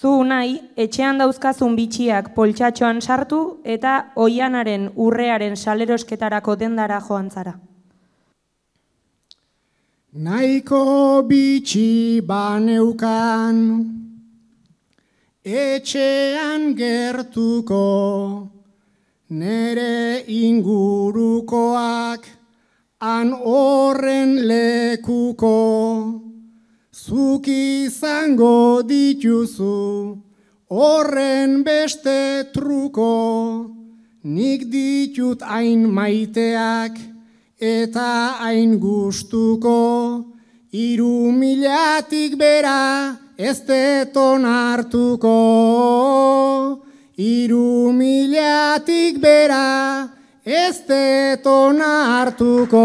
Zu nahi, etxean dauzkazun bitxiak poltsatxoan sartu eta oianaren urrearen salerosketarako dendara joan zara. Nahiko bitxi baneukan, etxean gertuko, nere ingurukoak, han horren lekuko, zuk izango dituzu, horren beste truko, nik ditut hain maiteak, eta hain gustuko, 3.000-tik bera ez deton hartuko. 3.000-tik bera ez deton hartuko.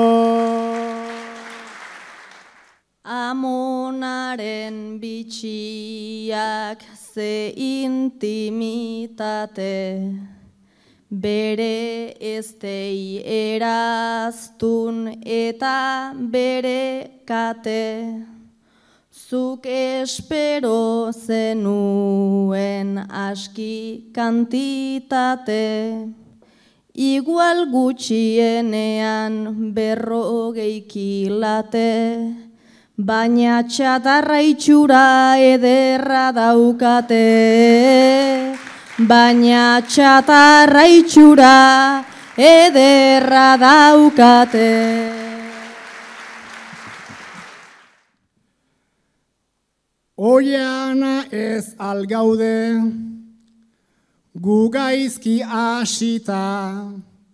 Amonaren bitxiak ze intimitate, bere eztei eraztun eta bere kate, zuk espero zenuen aski kantitate, igual gutxienean 40 kilate, baina txatarra itxura ederra daukate. Baina txatarra itxura ederra daukate. Oiana ez algaude, gu gaizki hasita,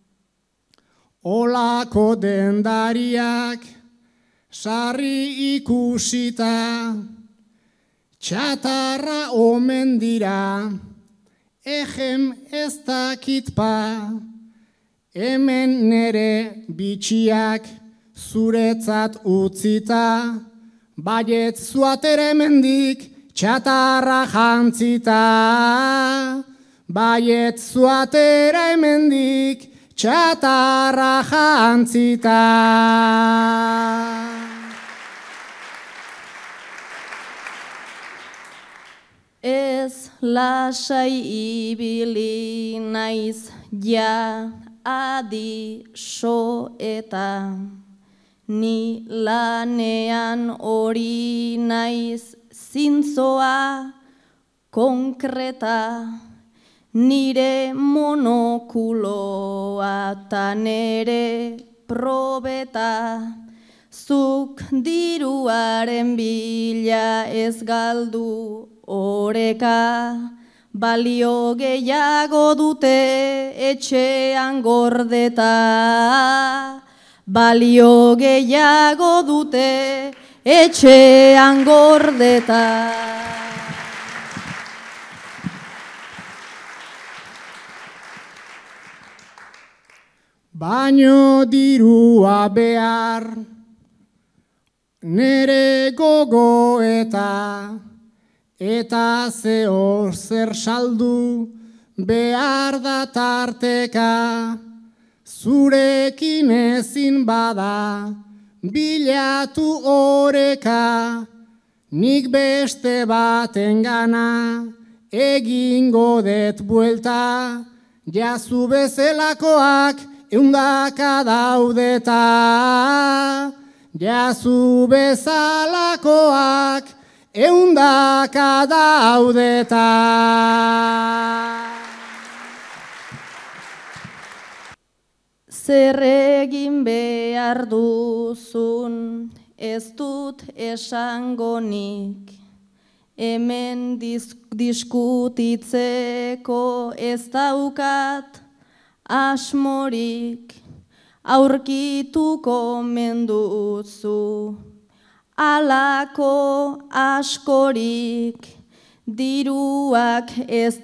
olako dendariak sarri ikusita, txatarra omen dira, ejem ez dakitpa, hemen nere bitxiak zuretzat utzita, baiet zuatere hemendik txatarra jantzita, baiet zuatera hemendik txatarra jantzita. Ez lasai ibili naiz ja adi so eta, ni lanean hori naiz zintzoa konkreta, nire monokuloa ta nere probeta, zuk diruaren bila ez galdu oreka, balio gehiago dute etxean gordeta, balio gehiago dute etxean gordeta. Baino dirua behar, nere gogoeta, eta zehor zer saldu behar da tarteka, zurekin ezin bada bilatu oreka, nik beste batengana egingo det buelta, jazu bezelakoak eundaka daudeta, jazu bezalakoak eundaka daudeta. Zer egin behar duzun ez dut esangonik, hemen diskutitzeko ez daukat asmorik, aurkituko menduzu alako askorik, diruak ez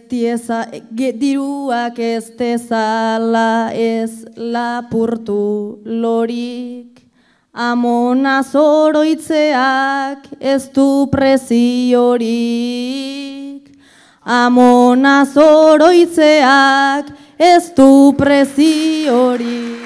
dezala ez lapurtu lorik, amona zoroitzeak ez du preziorik, amona zoroitzeak ez du preziorik.